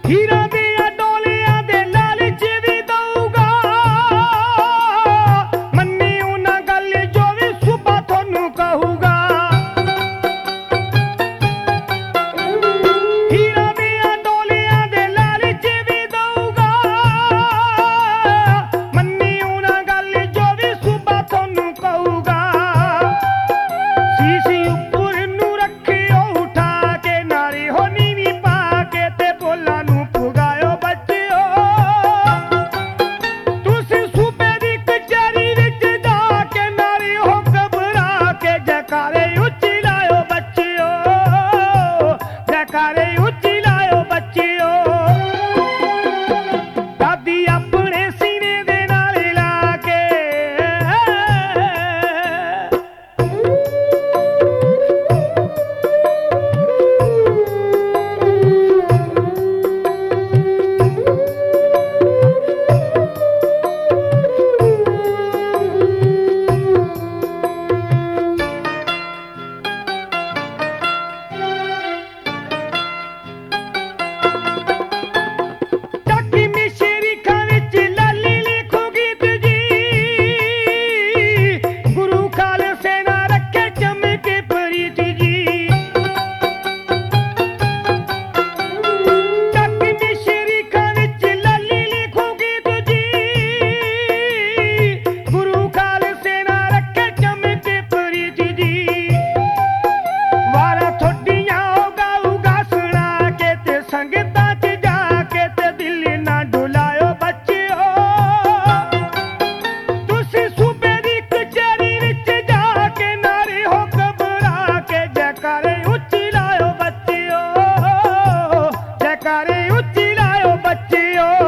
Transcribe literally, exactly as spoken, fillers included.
ਹੀਰਾਂ ਦੀਆਂ ਡੋਲਿਆਂ ਦੇ ਲਾਲਚ ਵੀ ਦਊਗਾ, ਮੰਨਿਓ ਨਾ ਗੱਲ ਜੋ ਵੀ ਸੁਬਾ ਤੁਹਾਨੂੰ ਕਹੂਗਾ। ਹੀਰਾਂ ਦੀਆਂ ਡੋਲਿਆਂ ਦੇ ਲਾਲਚ ਵੀ ਦਊਗਾ, ਮੰਨਿਓ ਨਾ ਗੱਲ ਜੋ ਵੀ ਸੁਬਾ ਤੁਹਾਨੂੰ ਕਹੂਗਾ। ਸੀਸੀ ਉੱਪਰ ਨੂੰ ਰੱਖਿਓ ਉਠਾ ਕੇ, ਨਾਲੇ ਹੋ ਨੀਵੀਂ ਪਾ ਕੇ ਤੇ ਬੋਲਾਂ ਨੂੰ ਪੁਗਾਇਓ ਬੱਚਿਓ। ਤੁਸੀਂ ਸੂਬੇ ਦੀ ਕਚਹਿਰੀ ਵਿੱਚ ਜਾ ਕੇ, ਨਾਲੇ ਹੋ ਘਬਰਾ ਕੇ ਜੈਕਾਰੇ ਉੱਚੀ ਲਾਇਓ ਬੱਚਿਓ, ਜੈਕਾਰੇ ਉੱਚੀ ਲਾਇਓ ਬੱਚਿਓ। ਦਾਦੀ ਆਪਣੇ ਸੀਨੇ ਦੇ ਨਾਲ ਲਾ ਕੇ, ਚੱਕੀ ਮਿਸ਼ਰੀ ਖਾਂ ਵਿੱਚ ਲਾਲੀ ਲਿਖੋ ਗੀਤ ਜੀ, ਗੁਰੂ ਖਾਲਸੇ ਨਾ ਰੱਖੇ ਚਮਕੇ ਪ੍ਰੀਤ ਜੀ। ਚੱਕੀ ਮਿਸ਼ਰੀ ਖਾਂ ਵਿੱਚ ਲਾਲੀ ਲਿਖੋ ਗੀਤ ਜੀ, ਗੁਰੂ ਖਾਲਸੇ ਨਾ ਰੱਖੇ ਚਮਕੇ ਪ੍ਰੀਤ ਜੀ। ਵਾਰਾਂ ਤੁਹਾਡੀਆਂ ਉਹ ਗਾਊਗਾ ਸੁਣਾ ਕੇ, ਤੇ ਸੰਗਤਾਂ 'ਚ ਜਾ ਕੇ ਤੇ ਦਿਲ ਨਾ ਡੁਲਾਇਓ ਬੱਚਿਓ। ਤੁਸੀਂ ਸੂਬੇ ਦੀ ਕਚਹਿਰੀ ਵਿੱਚ ਜਾ ਕੇ, ਨਾਰੇ ਹੋ ਘਬਰਾ ਕੇ ਜੈਕਾਰੇ ਉੱਚੀ ਲਾਇਓ ਬੱਚਿਓ, ਜੈਕਾਰੇ ਉੱਚੀ ਲਾਇਓ ਬੱਚਿਓ।